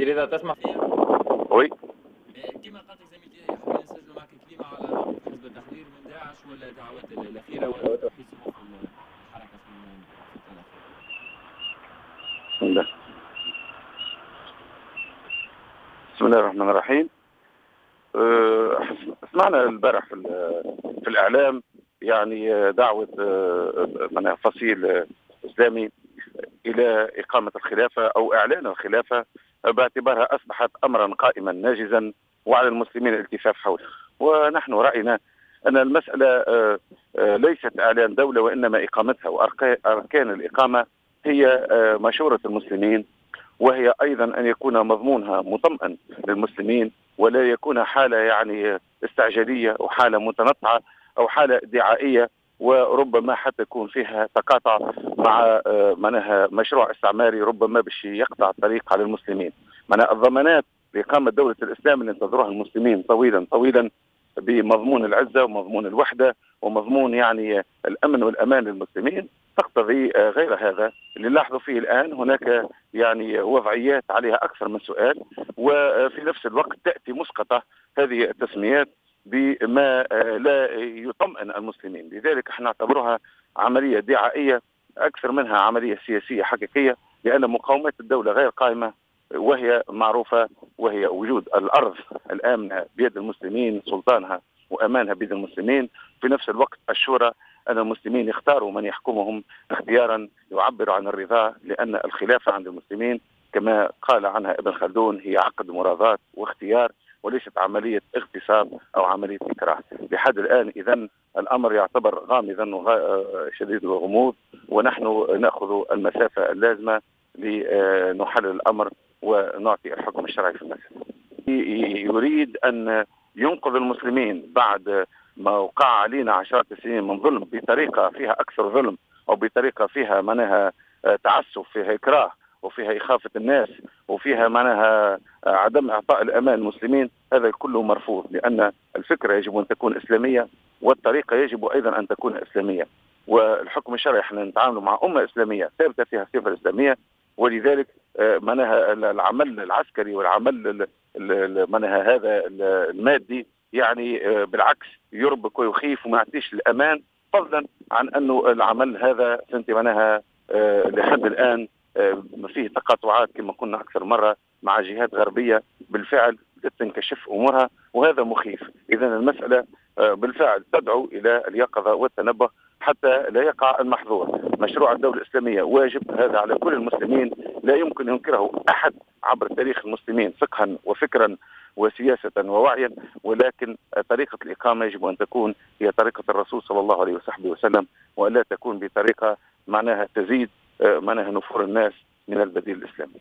سيدي إذا تسمح. وي. كما قالت لك زميلتي حابين نسجلوا معك كلمة على موقف حزب التحرير من داعش والدعوات الأخيرة وتوحيد صفوف الحركة في الفترة الأخيرة. بسم الله الرحمن الرحيم. سمعنا البارح في الإعلام يعني دعوة من فصيل إسلامي إلى إقامة الخلافة أو إعلان الخلافة باعتبارها أصبحت أمرا قائما ناجزا وعلى المسلمين الالتفاف حوله. ونحن رأينا أن المسألة ليست إعلان دولة وإنما إقامتها، وأركان الإقامة هي مشورة المسلمين، وهي أيضا أن يكون مضمونها مطمئن للمسلمين ولا يكون حالة يعني استعجالية أو حالة متنطعة أو حالة ادعائية، وربما حتى يكون فيها تقاطع مع معناها مشروع استعماري ربما باش يقطع الطريق على المسلمين. معناها الضمانات لإقامة دولة الإسلام اللي انتظروها المسلمين طويلا طويلا بمضمون العزة ومضمون الوحدة ومضمون يعني الأمن والأمان للمسلمين تقتضي غير هذا. اللي نلاحظوا فيه الآن هناك يعني وضعيات عليها أكثر من سؤال، وفي نفس الوقت تأتي مسقطة هذه التسميات بما لا يطمئن المسلمين. لذلك احنا نعتبرها عملية دعائية أكثر منها عملية سياسية حقيقية، لأن مقاومة الدولة غير قائمة وهي معروفة، وهي وجود الأرض الآمنة بيد المسلمين، سلطانها وأمانها بيد المسلمين. في نفس الوقت الشورى أن المسلمين يختاروا من يحكمهم اختيارا يعبر عن الرضا، لأن الخلافة عند المسلمين كما قال عنها ابن خلدون هي عقد مرادات واختيار وليست عملية اغتصاب أو عملية إكراه. لحد الآن إذن الأمر يعتبر غامضا وشديد الغموض، ونحن نأخذ المسافة اللازمة لنحلل الأمر ونعطي الحكم الشرعي في المسألة. يريد أن ينقذ المسلمين بعد ما وقع علينا عشرات السنين من ظلم بطريقة فيها أكثر ظلم أو بطريقة فيها معناها تعسف، فيها إكراه وفيها إخافة الناس وفيها معناها عدم إعطاء الأمان للمسلمين. هذا كله مرفوض، لأن الفكرة يجب أن تكون إسلامية والطريقة يجب أيضا أن تكون إسلامية، والحكم الشرعي احنا نتعامل مع أمة إسلامية ثابتة فيها الصفة الإسلامية. ولذلك معناها العمل العسكري والعمل معناها هذا المادي يعني بالعكس يربك ويخيف وما يعطيش الأمان، فضلا عن أنه العمل هذا سنتي معناها لحد الآن فيه تقاطعات كما قلنا أكثر مرة مع جهات غربية بالفعل تنكشف أمورها، وهذا مخيف. إذن المسألة بالفعل تدعو إلى اليقظة والتنبه حتى لا يقع المحظور. مشروع الدولة الإسلامية واجب، هذا على كل المسلمين، لا يمكن ينكره أحد عبر تاريخ المسلمين فقها وفكرا وسياسة ووعيا، ولكن طريقة الإقامة يجب أن تكون هي طريقة الرسول صلى الله عليه وسلم، وألا تكون بطريقة معناها تزيد معناها نفور الناس من البديل الإسلامي.